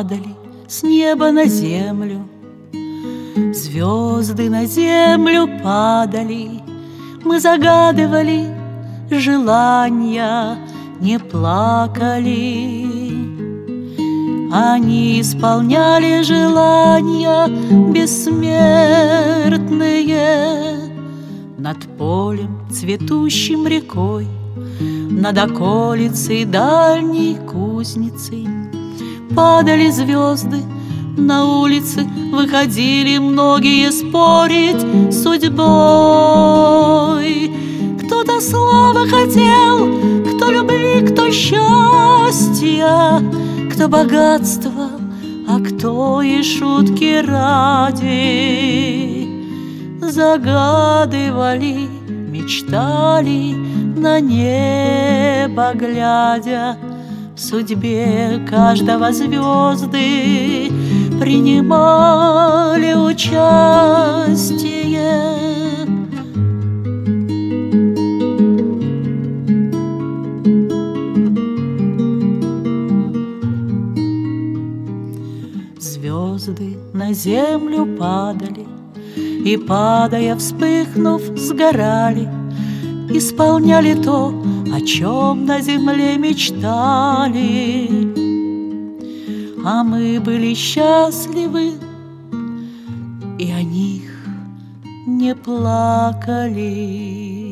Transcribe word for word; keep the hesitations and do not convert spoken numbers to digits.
падали с неба на землю, звезды на землю падали. Мы загадывали желания, не плакали. Они исполняли желания бессмертные. Над полем, цветущим рекой, над околицей дальней кузницей падали звезды. На улице выходили многие спорить с судьбой. Кто-то славы хотел, кто любви, кто счастья, кто богатства, а кто и шутки ради. Загадывали, мечтали, на небо глядя. В судьбе каждого звезды принимали участие. Звезды на землю падали, и, падая, вспыхнув, сгорали, исполняли то, о чем на земле мечтали. А мы были счастливы, и о них не плакали.